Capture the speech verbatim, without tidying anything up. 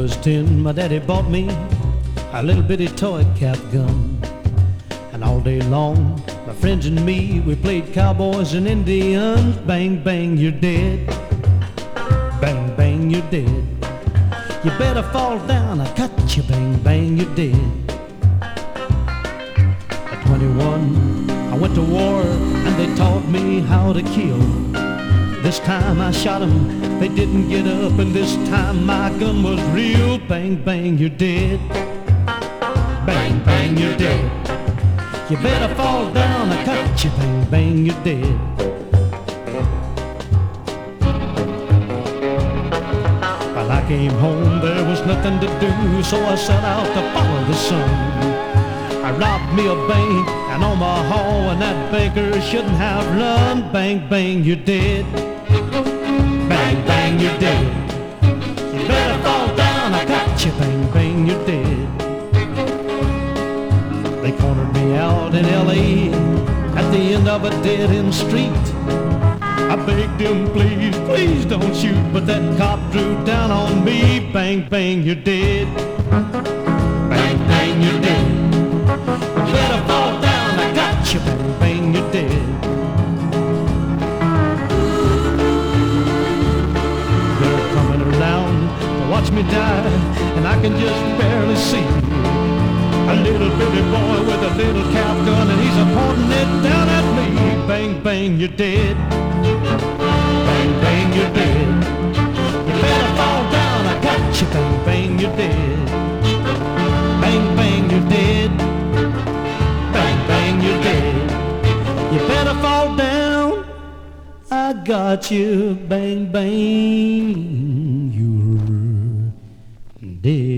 was ten, my daddy bought me a little bitty toy cap gun. And all day long, my friends and me, we played cowboys and Indians. Bang, bang, you're dead. Bang, bang, you're dead. You better fall down, I cut you. Bang, bang, you're dead. At twenty-one, I went to war and they taught me how to kill. This time I shot them, they didn't get up, and this time my gun was real. Bang, bang, you're dead. Bang, bang, you're dead. You better fall down, I cut you. Bang, bang, you're dead. While I came home, there was nothing to do, so I set out to follow the sun. I robbed me a bank in Omaha, and that banker shouldn't have run. Bang, bang, you're dead. Bang, bang, you're dead. You better fall down, I got you. Bang, bang, you're dead. They cornered me out in L A at the end of a dead-end street. I begged him, please, please don't shoot, but that cop drew down on me. Bang, bang, you're dead. Bang, bang, you're dead. You better fall down, I got you. Bang, bang, you're dead. They're coming around to watch me die, and I can just barely see a little bitty boy with a little cap gun, and he's a pointing it down at me. Bang, bang, you're dead. Bang, bang, you're dead. You better fall down, I got you. Bang, bang, you're dead. Bang, bang, you're dead. Bang, bang, you're dead. You better fall down, I got you. Bang, bang, you're dead.